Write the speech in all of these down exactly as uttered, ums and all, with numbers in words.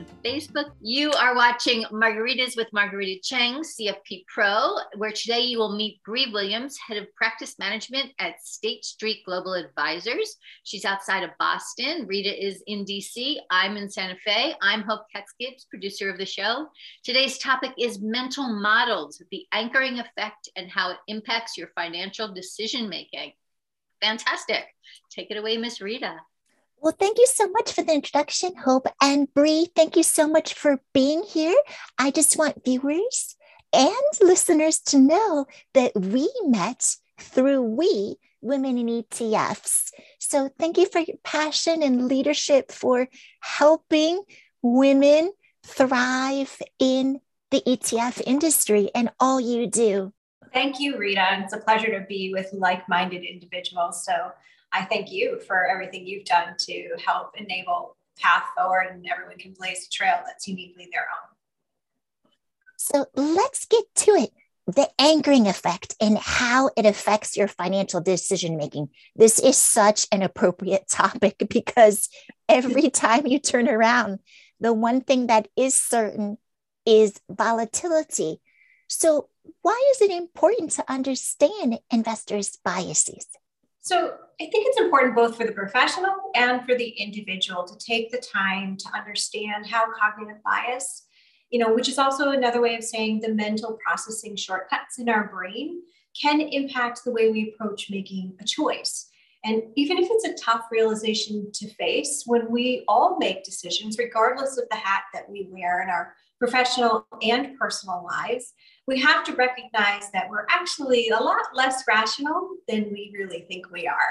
Facebook. You are watching Margaritas with Margarita Cheng, C F P Pro, where today you will meet Bree Williams, Head of Practice Management at State Street Global Advisors. She's outside of Boston. Rita is in D C. I'm in Santa Fe. I'm Hope Katz-Gibbs, producer of the show. Today's topic is mental models, the anchoring effect and how it impacts your financial decision-making. Fantastic. Take it away, Miss Rita. Well, thank you so much for the introduction, Hope. And Bree, thank you so much for being here. I just want viewers and listeners to know that we met through We, Women in E T Fs. So thank you for your passion and leadership for helping women thrive in the E T F industry and all you do. Thank you, Rita. It's a pleasure to be with like-minded individuals. So I thank you for everything you've done to help enable path forward, and everyone can blaze a trail that's uniquely their own. So let's get to it. The anchoring effect and how it affects your financial decision-making. This is such an appropriate topic because every time you turn around, the one thing that is certain is volatility. So why is it important to understand investors' biases? So I think it's important both for the professional and for the individual to take the time to understand how cognitive bias, you know, which is also another way of saying the mental processing shortcuts in our brain, can impact the way we approach making a choice. And even if it's a tough realization to face, when we all make decisions, regardless of the hat that we wear in our professional and personal lives, we have to recognize that we're actually a lot less rational than we really think we are.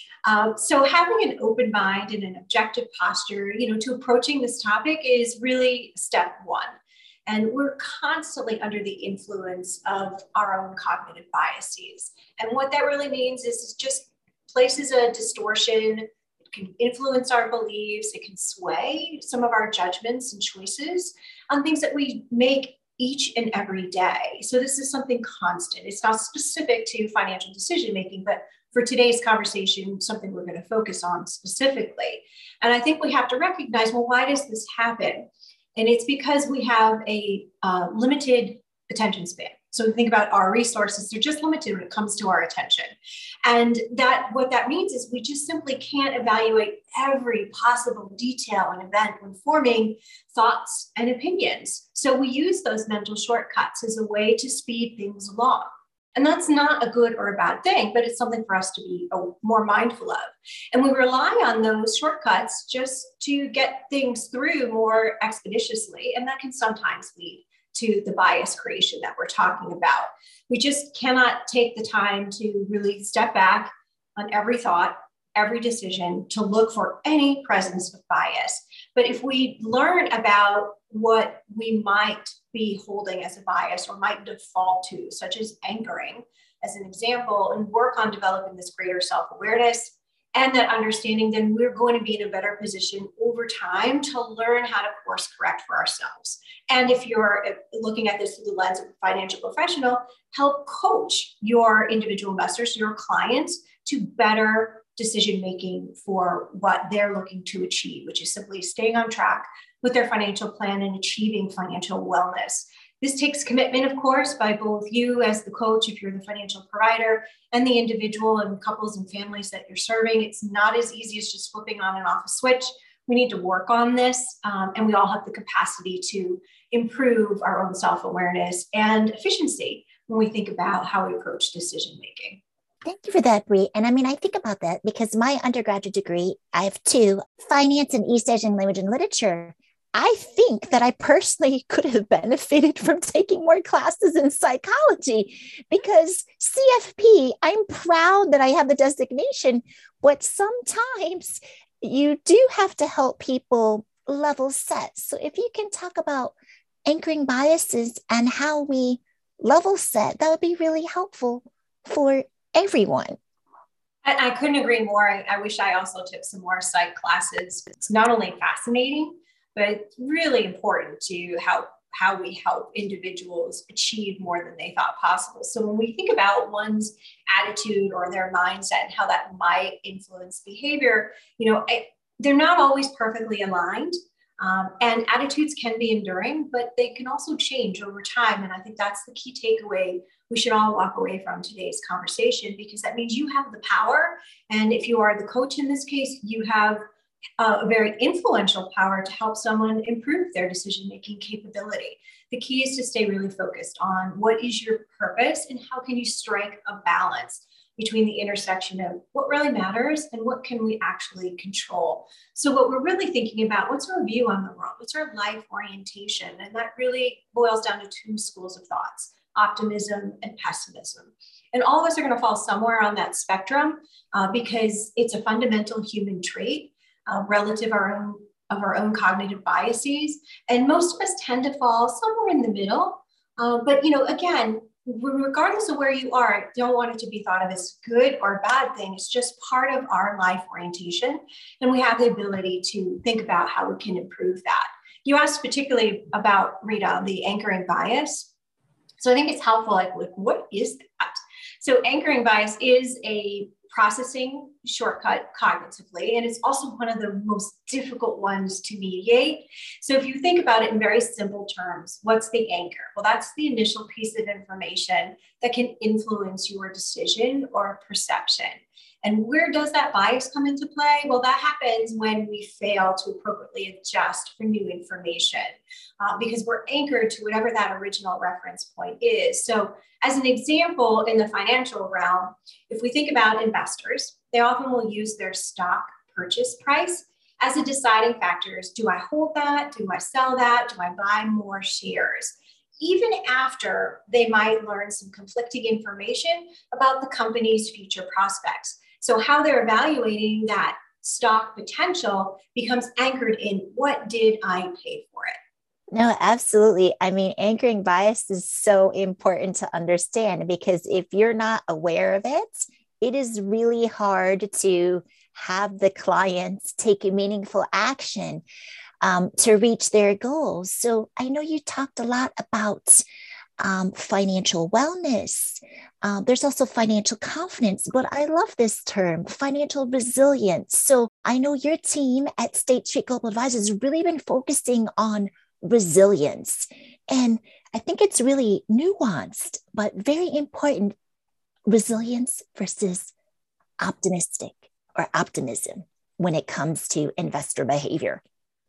Um, so having an open mind and an objective posture, you know, to approaching this topic is really step one. And we're constantly under the influence of our own cognitive biases. And what that really means is it just places a distortion. It can influence our beliefs. It can sway some of our judgments and choices on things that we make each and every day. So this is something constant. It's not specific to financial decision making, but for today's conversation, something we're going to focus on specifically. And I think we have to recognize, well, why does this happen? And it's because we have a uh, limited attention span. So think about our resources, they're just limited when it comes to our attention. And that what that means is we just simply can't evaluate every possible detail and event when forming thoughts and opinions. So we use those mental shortcuts as a way to speed things along. And that's not a good or a bad thing, but it's something for us to be more mindful of. And we rely on those shortcuts just to get things through more expeditiously. And that can sometimes lead to the bias creation that we're talking about. We just cannot take the time to really step back on every thought, every decision to look for any presence of bias. But if we learn about what we might be holding as a bias or might default to, such as anchoring, as an example, and work on developing this greater self-awareness and that understanding, then we're going to be in a better position over time to learn how to course correct for ourselves. And if you're looking at this through the lens of a financial professional, help coach your individual investors, your clients, to better decision making for what they're looking to achieve, which is simply staying on track with their financial plan and achieving financial wellness. This takes commitment, of course, by both you as the coach, if you're the financial provider, and the individual and couples and families that you're serving. It's not as easy as just flipping on and off a switch. We need to work on this, um, and we all have the capacity to improve our own self-awareness and efficiency when we think about how we approach decision-making. Thank you for that, Bree. And I mean, I think about that because my undergraduate degree, I have two, finance and East Asian language and literature. I think that I personally could have benefited from taking more classes in psychology because C F P, I'm proud that I have the designation, but sometimes you do have to help people level set. So if you can talk about anchoring biases and how we level set, that would be really helpful for everyone. I, I couldn't agree more. I, I wish I also took some more psych classes. It's not only fascinating, but it's really important to help how we help individuals achieve more than they thought possible. So when we think about one's attitude or their mindset and how that might influence behavior, you know, I, they're not always perfectly aligned, Um, and attitudes can be enduring, but they can also change over time. And I think that's the key takeaway we should all walk away from today's conversation, because that means you have the power. And if you are the coach in this case, you have uh, a very influential power to help someone improve their decision-making capability. The key is to stay really focused on what is your purpose and how can you strike a balance between the intersection of what really matters and what can we actually control. So what we're really thinking about, what's our view on the world? What's our life orientation? And that really boils down to two schools of thoughts, optimism and pessimism. And all of us are going to fall somewhere on that spectrum uh, because it's a fundamental human trait uh, relative our own, of our own cognitive biases. And most of us tend to fall somewhere in the middle. Uh, but, you know, again, regardless of where you are, don't want it to be thought of as good or bad thing. It's just part of our life orientation. And we have the ability to think about how we can improve that. You asked particularly about, Rita, the anchoring bias. So I think it's helpful, like, what is that? So anchoring bias is a processing shortcut cognitively, and it's also one of the most difficult ones to mediate. So if you think about it in very simple terms, what's the anchor? Well, that's the initial piece of information that can influence your decision or perception. And where does that bias come into play? Well, that happens when we fail to appropriately adjust for new information uh, because we're anchored to whatever that original reference point is. So as an example, in the financial realm, if we think about investors, they often will use their stock purchase price as a deciding factor. Do I hold that? Do I sell that? Do I buy more shares? Even after they might learn some conflicting information about the company's future prospects. So how they're evaluating that stock potential becomes anchored in what did I pay for it? No, absolutely. I mean, anchoring bias is so important to understand because if you're not aware of it, it is really hard to have the clients take a meaningful action um, to reach their goals. So I know you talked a lot about um, financial wellness. Um, there's also financial confidence, but I love this term, financial resilience. So I know your team at State Street Global Advisors has really been focusing on resilience. And I think it's really nuanced, but very important. Resilience versus optimistic or optimism when it comes to investor behavior.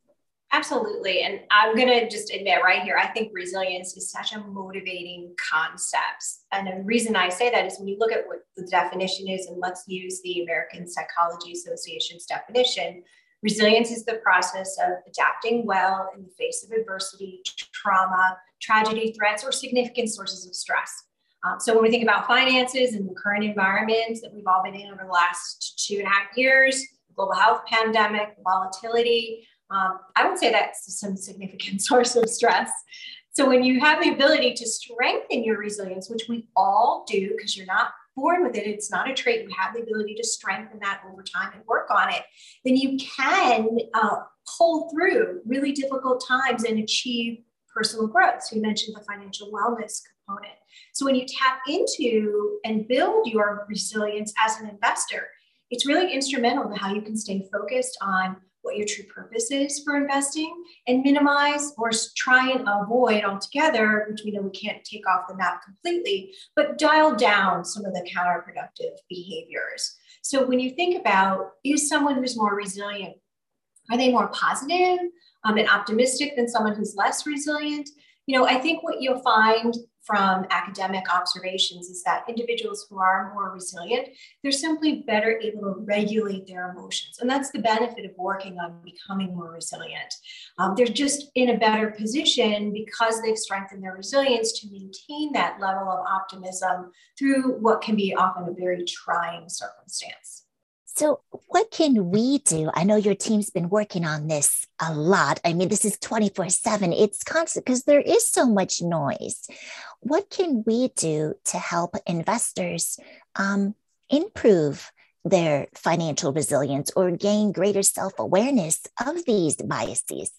Absolutely. And I'm going to just admit right here, I think resilience is such a motivating concept. And the reason I say that is when you look at what the definition is, and let's use the American Psychology Association's definition, resilience is the process of adapting well in the face of adversity, trauma, tragedy, threats, or significant sources of stress. Um, so when we think about finances and the current environment that we've all been in over the last two and a half years, global health pandemic, volatility, um, I would say that's some significant source of stress. So when you have the ability to strengthen your resilience, which we all do because you're not born with it, it's not a trait, you have the ability to strengthen that over time and work on it, then you can uh, pull through really difficult times and achieve personal growth. So you mentioned the financial wellness component. So when you tap into and build your resilience as an investor, it's really instrumental to how you can stay focused on what your true purpose is for investing and minimize or try and avoid altogether, which we know we can't take off the map completely, but dial down some of the counterproductive behaviors. So when you think about, is someone who's more resilient, are they more positive um, and optimistic than someone who's less resilient? You know, I think what you'll find from academic observations is that individuals who are more resilient, they're simply better able to regulate their emotions. And that's the benefit of working on becoming more resilient. Um, they're just in a better position because they've strengthened their resilience to maintain that level of optimism through what can be often a very trying circumstance. So what can we do? I know your team's been working on this a lot. I mean, this is twenty-four seven. It's constant because there is so much noise. What can we do to help investors um, improve their financial resilience or gain greater self-awareness of these biases?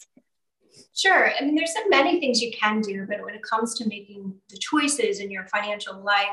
Sure. I mean, there's so many things you can do, but when it comes to making the choices in your financial life,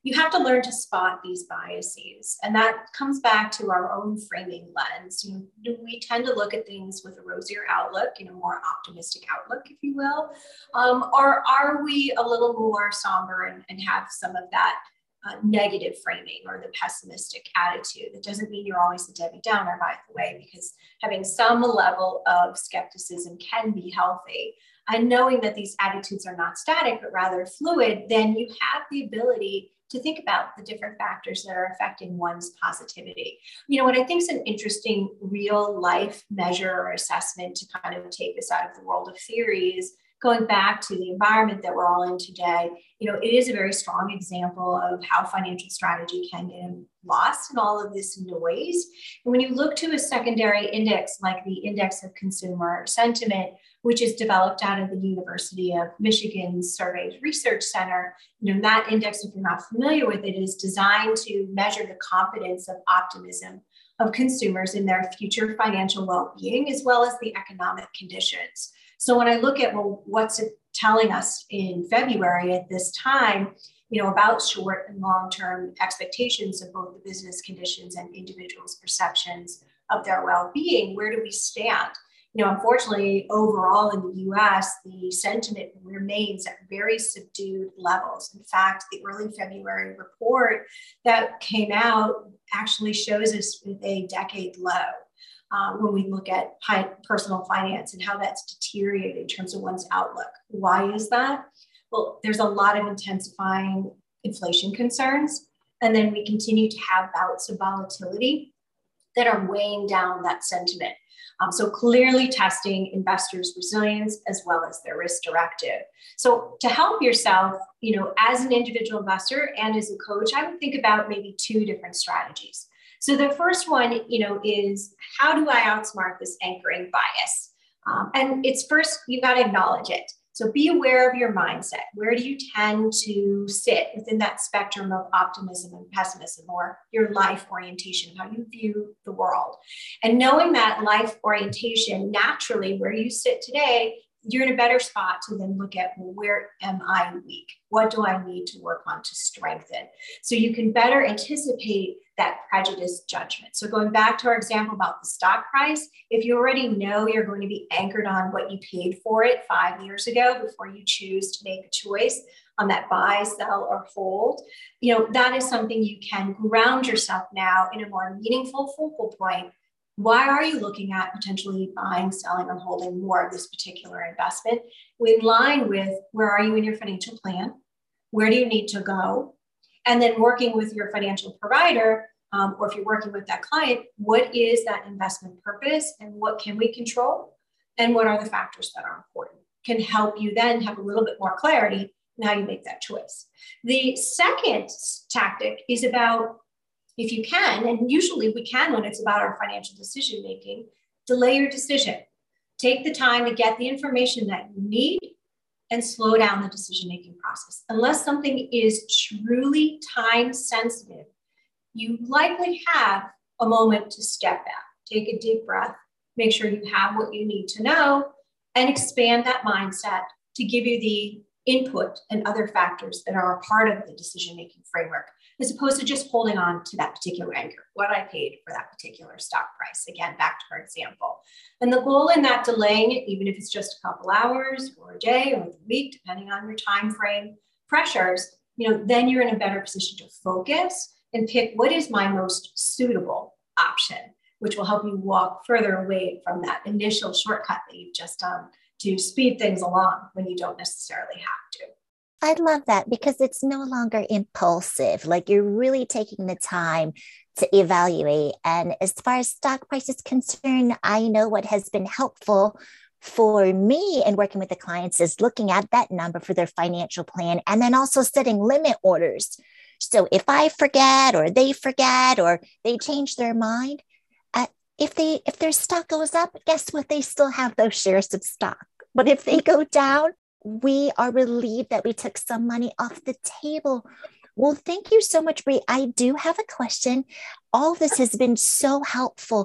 you have to learn to spot these biases. And that comes back to our own framing lens. You know, we tend to look at things with a rosier outlook, you know, more optimistic outlook, if you will. Um, or are we a little more somber and, and have some of that uh, negative framing or the pessimistic attitude? That doesn't mean you're always the Debbie Downer, by the way, because having some level of skepticism can be healthy. And knowing that these attitudes are not static, but rather fluid, then you have the ability to think about the different factors that are affecting one's positivity. You know, what I think is an interesting real life measure or assessment to kind of take this out of the world of theory is going back to the environment that we're all in today. You know, it is a very strong example of how financial strategy can get lost in all of this noise. And when you look to a secondary index like the Index of Consumer Sentiment, which is developed out of the University of Michigan's Surveys Research Center, you know, that index, if you're not familiar with it, is designed to measure the confidence of optimism of consumers in their future financial well-being, as well as the economic conditions. So when I look at, well, what's it telling us in February at this time, you know, about short and long-term expectations of both the business conditions and individuals' perceptions of their well-being, where do we stand? You know, unfortunately, overall in the U S, the sentiment remains at very subdued levels. In fact, the early February report that came out actually shows us with a decade low um, when we look at personal finance and how that's deteriorated in terms of one's outlook. Why is that? Well, there's a lot of intensifying inflation concerns, and then we continue to have bouts of volatility that are weighing down that sentiment. Um, so clearly testing investors' resilience as well as their risk directive. So to help yourself, you know, as an individual investor and as a coach, I would think about maybe two different strategies. So the first one, you know, is how do I outsmart this anchoring bias? Um, and it's first, you got to acknowledge it. So be aware of your mindset. Where do you tend to sit within that spectrum of optimism and pessimism, or your life orientation, how you view the world? And knowing that life orientation, naturally, where you sit today, you're in a better spot to then look at, well, where am I weak? What do I need to work on to strengthen? So you can better anticipate that prejudiced judgment. So going back to our example about the stock price, if you already know you're going to be anchored on what you paid for it five years ago before you choose to make a choice on that buy, sell, or hold, you know, that is something you can ground yourself now in a more meaningful focal point. Why are you looking at potentially buying, selling, or holding more of this particular investment? In line with where are you in your financial plan? Where do you need to go? And then working with your financial provider, um, or if you're working with that client, what is that investment purpose and what can we control? And what are the factors that are important? Can help you then have a little bit more clarity in how you make that choice. The second tactic is about, if you can, and usually we can when it's about our financial decision making, delay your decision. Take the time to get the information that you need and slow down the decision-making process. Unless something is truly time sensitive, you likely have a moment to step back, take a deep breath, make sure you have what you need to know, and expand that mindset to give you the input and other factors that are a part of the decision-making framework, as opposed to just holding on to that particular anchor, what I paid for that particular stock price. Again, back to our example. And the goal in that delaying it, even if it's just a couple hours or a day or a week, depending on your time frame pressures, you know, then you're in a better position to focus and pick what is my most suitable option, which will help you walk further away from that initial shortcut that you've just done to speed things along when you don't necessarily have to. I love that because it's no longer impulsive. Like you're really taking the time to evaluate. And as far as stock price is concerned, I know what has been helpful for me in working with the clients is looking at that number for their financial plan and then also setting limit orders. So if I forget or they forget or they change their mind, uh, if they if their stock goes up, guess what? They still have those shares of stock. But if they go down, we are relieved that we took some money off the table. Well, thank you so much, Bree. I do have a question. All of this has been so helpful.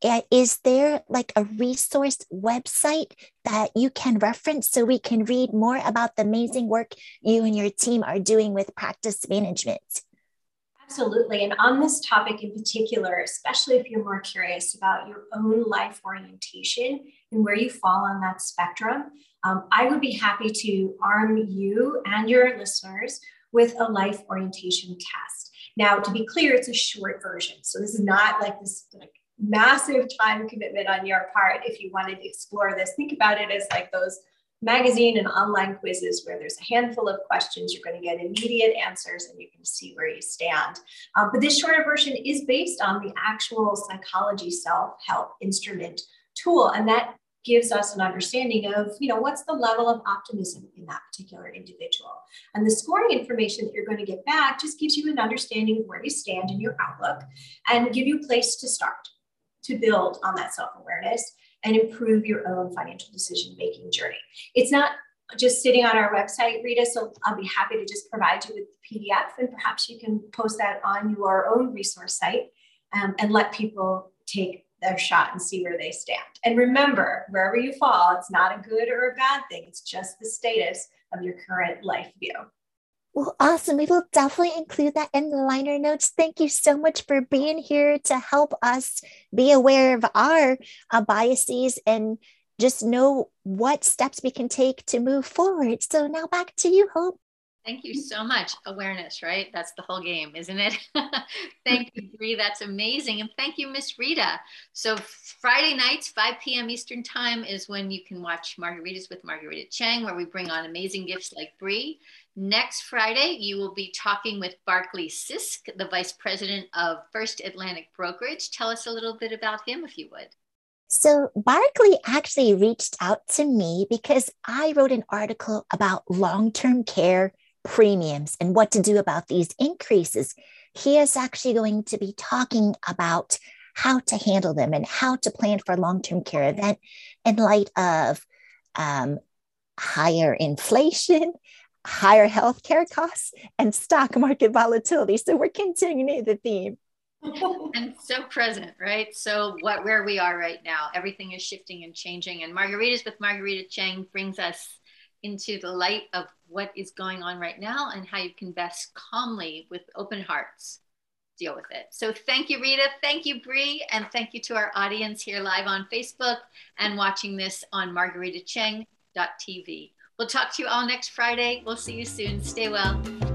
uh, is there like a resource website that you can reference so we can read more about the amazing work you and your team are doing with practice management? Absolutely. And on this topic in particular, especially if you're more curious about your own life orientation and where you fall on that spectrum, um, I would be happy to arm you and your listeners with a life orientation test. Now, to be clear, it's a short version. So this is not like this like massive time commitment on your part. If you wanted to explore this, think about it as like those magazine and online quizzes where there's a handful of questions, you're going to get immediate answers and you can see where you stand. Um, but this shorter version is based on the actual Psychology Self-Help Instrument tool. And that gives us an understanding of, you know, what's the level of optimism in that particular individual. And the scoring information that you're going to get back just gives you an understanding of where you stand in your outlook and give you a place to start to build on that self-awareness and improve your own financial decision-making journey. It's not just sitting on our website, Rita, so I'll be happy to just provide you with the P D F, and perhaps you can post that on your own resource site um, and let people take their shot and see where they stand. And remember, wherever you fall, it's not a good or a bad thing. It's just the status of your current life view. Well, awesome. We will definitely include that in the liner notes. Thank you so much for being here to help us be aware of our uh, biases and just know what steps we can take to move forward. So now back to you, Hope. Thank you so much. Awareness, right? That's the whole game, isn't it? Thank you, Bree. That's amazing. And thank you, Miss Rita. So Friday nights, five p.m. Eastern time is when you can watch Margaritas with Margarita Chang, where we bring on amazing gifts like Bree. Next Friday, you will be talking with Barclay Sisk, the Vice President of First Atlantic Brokerage. Tell us a little bit about him, if you would. So Barclay actually reached out to me because I wrote an article about long-term care premiums and what to do about these increases. He is actually going to be talking about how to handle them and how to plan for a long-term care event in light of um, higher inflation, higher healthcare costs, and stock market volatility. So we're continuing the theme. And so present, right? So what where we are right now, everything is shifting and changing. And Margaritas with Margarita Chang brings us into the light of what is going on right now and how you can best calmly, with open hearts, deal with it. So thank you, Rita. Thank you, Bree. And thank you to our audience here live on Facebook and watching this on margarita chang dot t v. We'll talk to you all next Friday. We'll see you soon. Stay well.